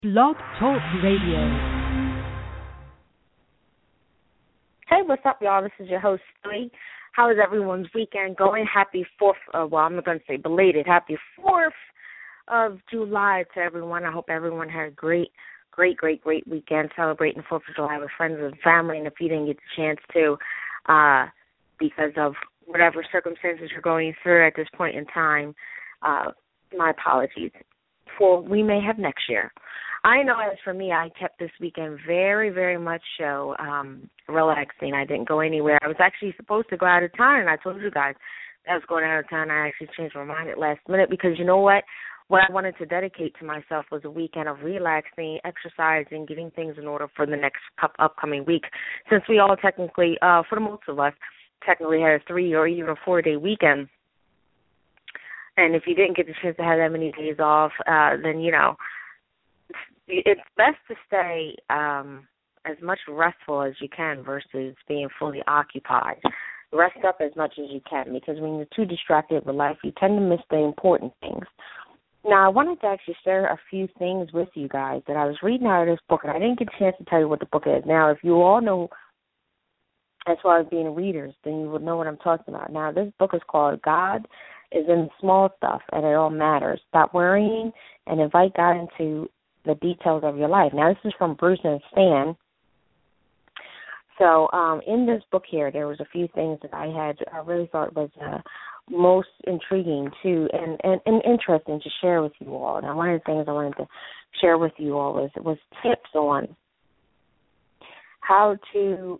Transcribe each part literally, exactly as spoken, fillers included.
Blog Talk Radio. Hey, what's up, y'all? This is your host, Lee. How is everyone's weekend going? Happy fourth, uh, well, I'm not going to say belated, happy fourth of July to everyone. I hope everyone had a great, great, great, great weekend celebrating the fourth of July with friends and family. And if you didn't get the chance to, uh, because of whatever circumstances you're going through at this point in time, uh, my apologies. For we may have next year. I know as for me, I kept this weekend very, very much so um, relaxing. I didn't go anywhere. I was actually supposed to go out of town, and I told you guys I was going out of town. I actually changed my mind at last minute because you know what? What I wanted to dedicate to myself was a weekend of relaxing, exercising, getting things in order for the next upcoming week. Since we all technically, uh, for the most of us, technically had a three or even a four-day weekend. And if you didn't get the chance to have that many days off, uh, then, you know, it's best to stay um, as much restful as you can versus being fully occupied. Rest up as much as you can because when you're too distracted with life, you tend to miss the important things. Now, I wanted to actually share a few things with you guys that I was reading out of this book, and I didn't get a chance to tell you what the book is. Now, if you all know, as far as being readers, then you would know what I'm talking about. Now, this book is called God is in the Small Stuff, and It All Matters. Stop worrying and invite God into the details of your life. Now, this is from Bruce and Stan. So um, in this book here, there was a few things that I had, I really thought was uh, most intriguing, too, and, and, and interesting to share with you all. Now, one of the things I wanted to share with you all was, was tips on how to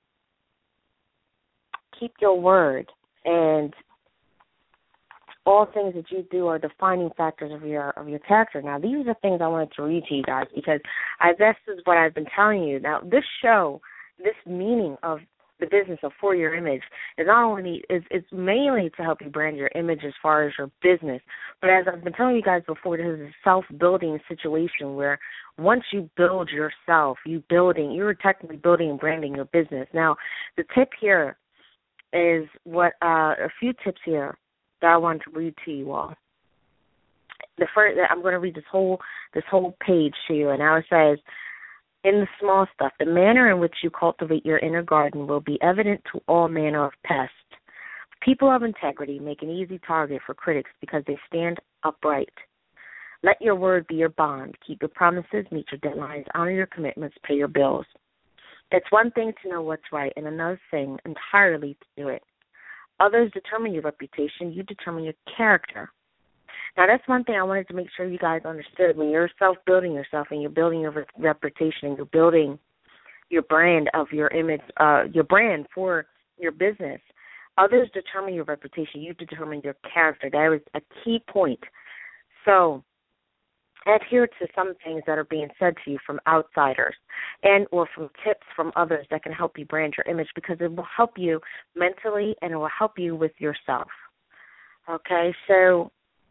keep your word, and all things that you do are defining factors of your of your character. Now, these are things I wanted to read to you guys because I, this is what I've been telling you. Now, this show, this meaning of the business of For Your Image is not only is it's mainly to help you brand your image as far as your business, but as I've been telling you guys before, this is a self-building situation where once you build yourself, you building, you're technically building and branding your business. Now, the tip here is what uh, a few tips here that I want to read to you all. The first, I'm going to read this whole this whole page to you, and now it says, in the small stuff, the manner in which you cultivate your inner garden will be evident to all manner of pests. People of integrity make an easy target for critics because they stand upright. Let your word be your bond. Keep your promises, meet your deadlines, honor your commitments, pay your bills. It's one thing to know what's right, and another thing entirely to do it. Others determine your reputation. You determine your character. Now, that's one thing I wanted to make sure you guys understood. When you're self-building yourself and you're building your reputation and you're building your brand of your image, uh, your brand for your business, others determine your reputation. You determine your character. That is a key point. So adhere to some things that are being said to you from outsiders and or from tips from others that can help you brand your image because it will help you mentally and it will help you with yourself. Okay, so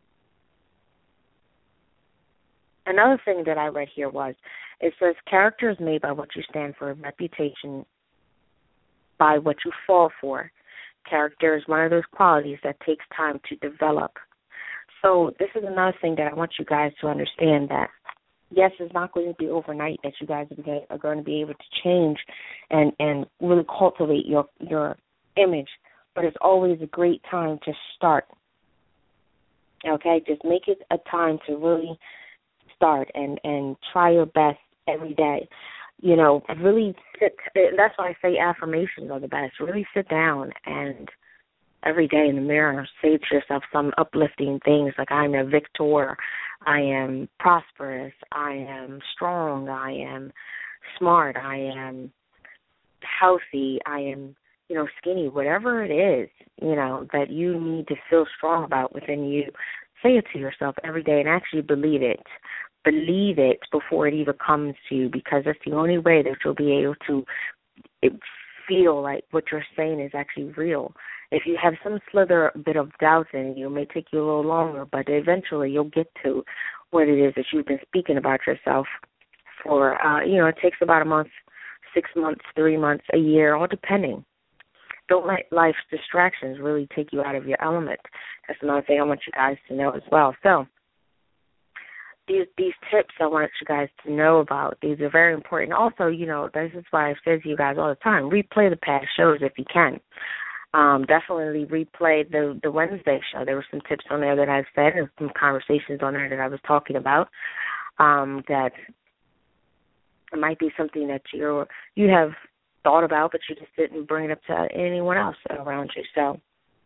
another thing that I read here was, it says character is made by what you stand for, reputation by what you fall for. Character is one of those qualities that takes time to develop. So this is another thing that I want you guys to understand, that, yes, it's not going to be overnight that you guys are going to be able to change and, and really cultivate your, your image, but it's always a great time to start. Okay, just make it a time to really start and, and try your best every day. You know, really sit, that's why I say affirmations are the best. Really sit down and every day in the mirror, say to yourself some uplifting things like I'm a victor, I am prosperous, I am strong, I am smart, I am healthy, I am, you know, skinny, whatever it is, you know, that you need to feel strong about within you. Say it to yourself every day and actually believe it. Believe it before it even comes to you because that's the only way that you'll be able to feel like what you're saying is actually real. If you have some slither bit of doubt in you, it may take you a little longer, but eventually you'll get to what it is that you've been speaking about yourself for, uh, you know, it takes about a month, six months, three months, a year, all depending. Don't let life's distractions really take you out of your element. That's another thing I want you guys to know as well. So these these tips I want you guys to know about. These are very important. Also, you know, this is why I say to you guys all the time, replay the past shows if you can. Um, definitely replay the the Wednesday show. There were some tips on there that I said and some conversations on there that I was talking about um, that it might be something that you you have thought about, but you just didn't bring it up to anyone else around you. So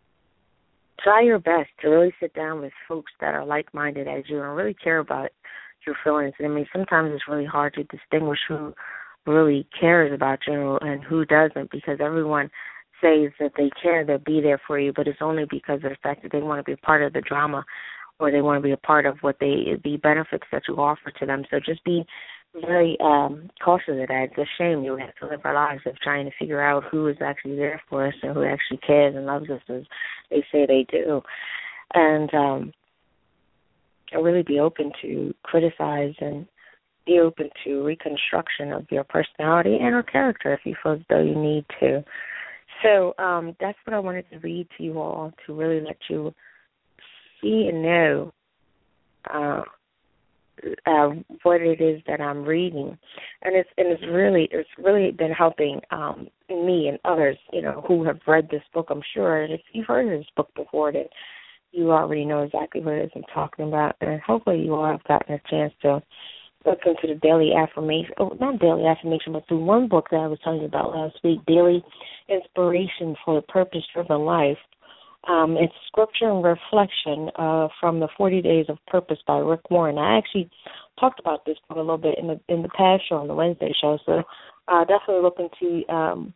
try your best to really sit down with folks that are like-minded as you and really care about your feelings. I mean, sometimes it's really hard to distinguish who really cares about you and who doesn't, because everyone says that they care, they'll be there for you, but it's only because of the fact that they want to be a part of the drama or they want to be a part of what they, the benefits that you offer to them. So just be very um, cautious of that. It's a shame you have to live our lives of trying to figure out who is actually there for us and who actually cares and loves us as they say they do. And um, really be open to criticize and be open to reconstruction of your personality and or character if you feel as though you need to. So um, that's what I wanted to read to you all, to really let you see and know uh, uh, what it is that I'm reading, and it's and it's really it's really been helping um, me and others, you know, who have read this book. I'm sure if you've heard of this book before, that you already know exactly what it is I'm talking about, and hopefully you all have gotten a chance to look into the daily affirmation, oh, not daily affirmation, but the one book that I was telling you about last week, Daily Inspiration for a Purpose-Driven Life. Um, it's scripture and reflection uh, from the forty Days of Purpose by Rick Warren. I actually talked about this book a little bit in the in the past show, on the Wednesday show, so uh, definitely look into um,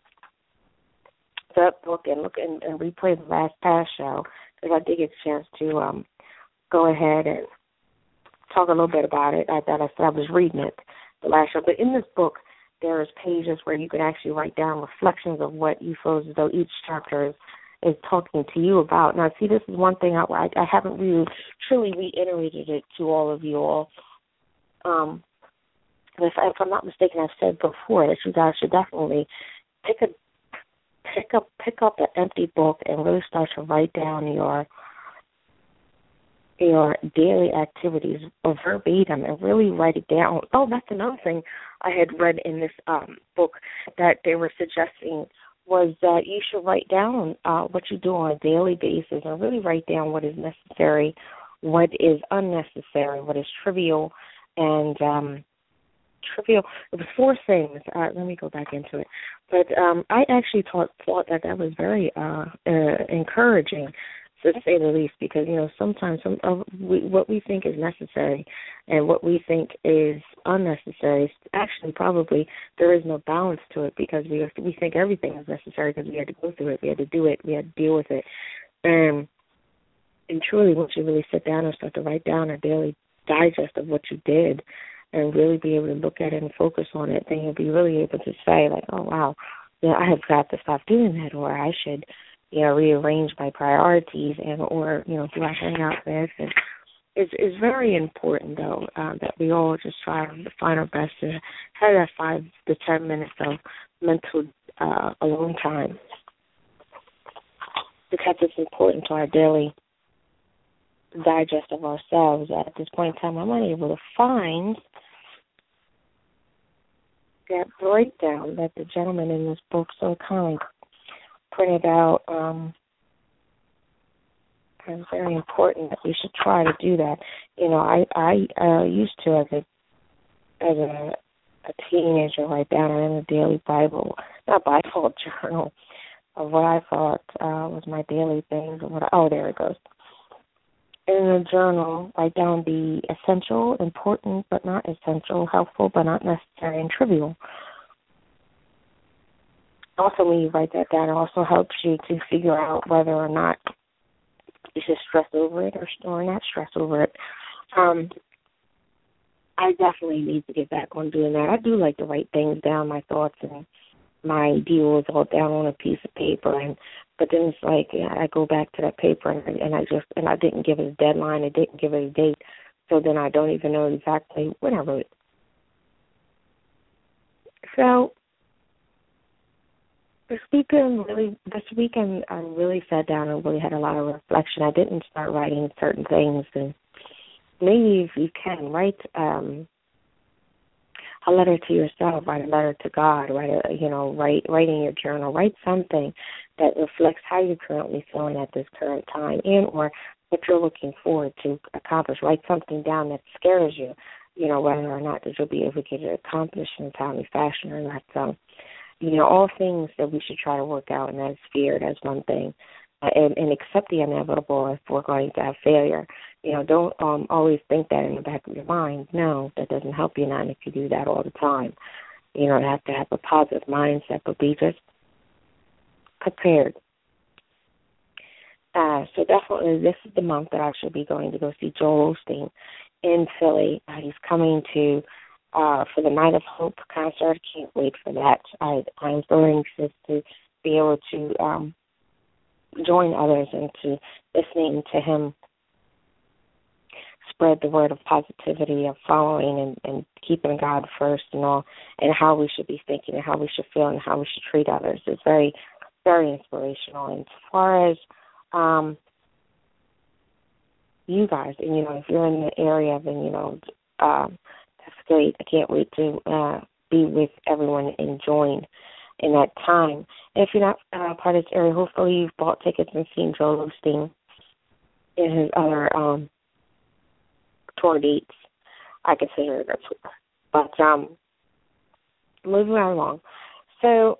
that book and look and, and replay the last past show, because I did get a chance to um, go ahead and talk a little bit about it. I thought I said I was reading it the last show, but in this book there's pages where you can actually write down reflections of what you feel as though each chapter is is talking to you about. Now, see, this is one thing I, I, I haven't really truly reiterated it to all of you all. Um, if, if I'm not mistaken, I've said before that you guys should definitely pick a pick up pick up an empty book and really start to write down your your daily activities verbatim and really write it down. Oh, that's another thing I had read in this um, book that they were suggesting, was that you should write down uh, what you do on a daily basis and really write down what is necessary, what is unnecessary, what is trivial, and um, trivial. It was four things. Uh, let me go back into it. But um, I actually thought, thought that that was very uh, uh, encouraging, to say the least, because, you know, sometimes some of we, what we think is necessary and what we think is unnecessary, actually probably there is no balance to it, because we we think everything is necessary because we had to go through it, we had to do it, we had to deal with it. And, and truly, once you really sit down and start to write down a daily digest of what you did and really be able to look at it and focus on it, then you'll be really able to say, like, oh, wow, yeah, I have got to stop doing that, or I should, you know, rearrange my priorities, and or, you know, do I hang out this? And it's, it's very important, though, uh, that we all just try to find our best to have that five to ten minutes of mental uh, alone time, because it's important to our daily digest of ourselves. At this point in time, I'm unable to find that breakdown that the gentleman in this book so kindly printed out. Um, it's very important that we should try to do that. You know, I I uh, used to, as a as a, a teenager, write down in a daily Bible, not Bible, journal of what I thought uh, was my daily things. Or what I, oh, there it goes. In a journal, write down the essential, important but not essential, helpful but not necessary, and trivial. Also, when you write that down, it also helps you to figure out whether or not you should stress over it or, or not stress over it. Um, I definitely need to get back on doing that. I do like to write things down, my thoughts and my ideals all down on a piece of paper, and but then it's like, yeah, I go back to that paper and, and I just and I didn't give it a deadline, I didn't give it a date, so then I don't even know exactly when I wrote it. So this weekend, really, this weekend, I really sat down and really had a lot of reflection. I didn't start writing certain things, and maybe if you can, write um, a letter to yourself, write a letter to God, write a, you know, write, write in your journal, write something that reflects how you're currently feeling at this current time and or what you're looking forward to accomplish. Write something down that scares you, you know, whether or not that you'll be able to get it accomplished in a timely fashion or not. So, you know, all things that we should try to work out, and that's fear, that's one thing. Uh, and, and accept the inevitable if we're going to have failure. You know, don't um, always think that in the back of your mind. No, that doesn't help you none if you do that all the time. You know, you have to have a positive mindset, but be just prepared. Uh, so definitely this is the month that I should be going to go see Joel Osteen in Philly. Uh, he's coming to uh, for the Night of Hope concert. I can't wait for that. I, I'm very anxious to be able to um, join others and to listening to him spread the word of positivity, of following and, and keeping God first and all, and how we should be thinking and how we should feel and how we should treat others. It's very, very inspirational. And as far as um, you guys, and, you know, if you're in the area, then, you know, um, that's great. I can't wait to uh, be with everyone and join in that time. And if you're not uh, part of this area, hopefully you've bought tickets and seen Joel Osteen in his other um, tour dates. I consider it a tour. But um, moving right along. So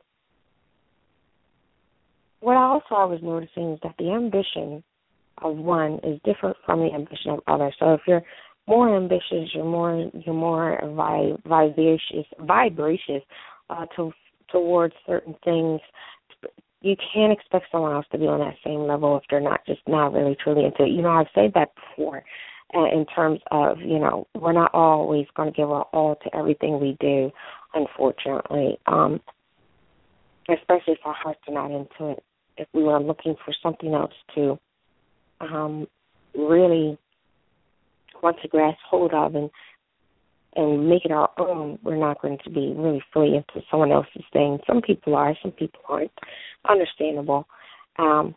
what I also I was noticing is that the ambition of one is different from the ambition of others. So if you're more ambitious, you're more you're more vi- vivacious, vibracious uh, to, towards certain things. You can't expect someone else to be on that same level if they're not just not really truly into it. You know, I've said that before uh, in terms of, you know, we're not always going to give our all to everything we do, unfortunately, um, especially if our hearts are not into it. If we were looking for something else to um, really want to grasp hold of and and make it our own, we're not going to be really fully into someone else's thing. Some people are, some people aren't. Understandable. Um,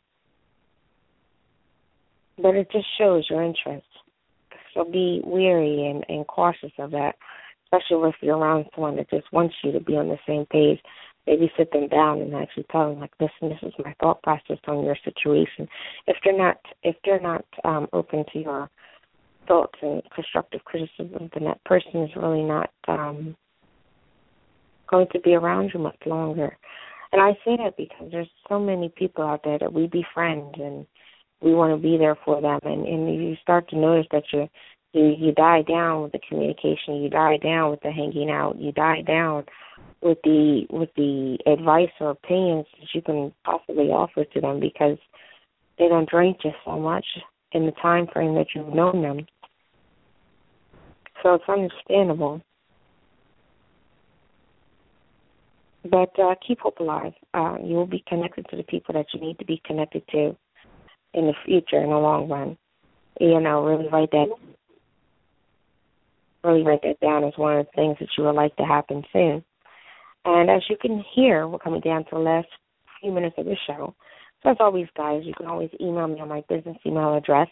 but it just shows your interest. So be wary and, and cautious of that, especially if you're around someone that just wants you to be on the same page. Maybe sit them down and actually tell them, like, listen, this is my thought process on your situation. If they're not, if they're not um, open to your thoughts and constructive criticism, then that person is really not um, going to be around you much longer. And I say that because there's so many people out there that we befriend and we want to be there for them. And, and you start to notice that you, you you die down with the communication, you die down with the hanging out, you die down with the with the advice or opinions that you can possibly offer to them because they don't drain you so much in the time frame that you've known them. So it's understandable. But uh, keep hope alive. Uh, you will be connected to the people that you need to be connected to in the future, in the long run. You know, really write that, really write that down as one of the things that you would like to happen soon. And as you can hear, we're coming down to the last few minutes of the show. So as always, guys, you can always email me on my business email address.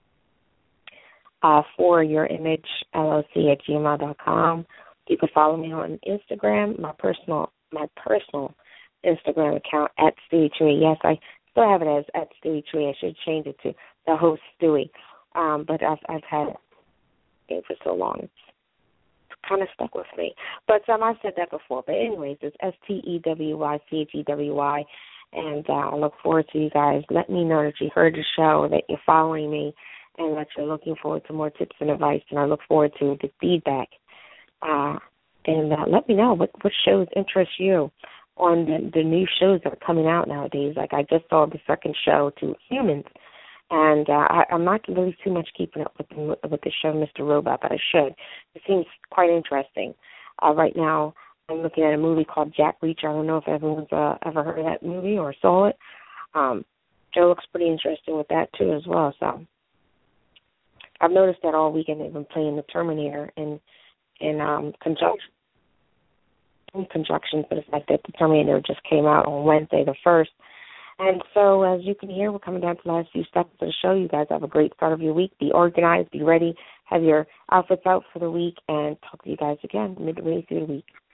Uh, for your image, L L C at gmail dot com. You can follow me on Instagram, my personal my personal Instagram account at Stewie Chewy. Yes, I still have it as at Stewie Chewy. I should change it to the host Stewie. Um, but I've I've had it for so long, it's, it's kind of stuck with me. But um, I've said that before. But anyways, it's S T E W Y C H E W Y, and uh, I look forward to you guys. Let me know that you heard the show, that you're following me, and that you're looking forward to more tips and advice, and I look forward to the feedback. Uh, and uh, let me know what, what shows interest you on the, the new shows that are coming out nowadays. Like I just saw the second show to Humans, and uh, I, I'm not really too much keeping up with the, with the show Mister Robot, but I should. It seems quite interesting. Uh, right now I'm looking at a movie called Jack Reacher. I don't know if everyone's uh, ever heard of that movie or saw it. Um, Joe looks pretty interesting with that too as well, so. I've noticed that all weekend they've been playing the Terminator in in um, conjunction, in conjunction, but it's like that the Terminator just came out on Wednesday the first. And so as you can hear, we're coming down to the last few steps of the show. You guys have a great start of your week. Be organized, be ready, have your outfits out for the week, and talk to you guys again midway through the week.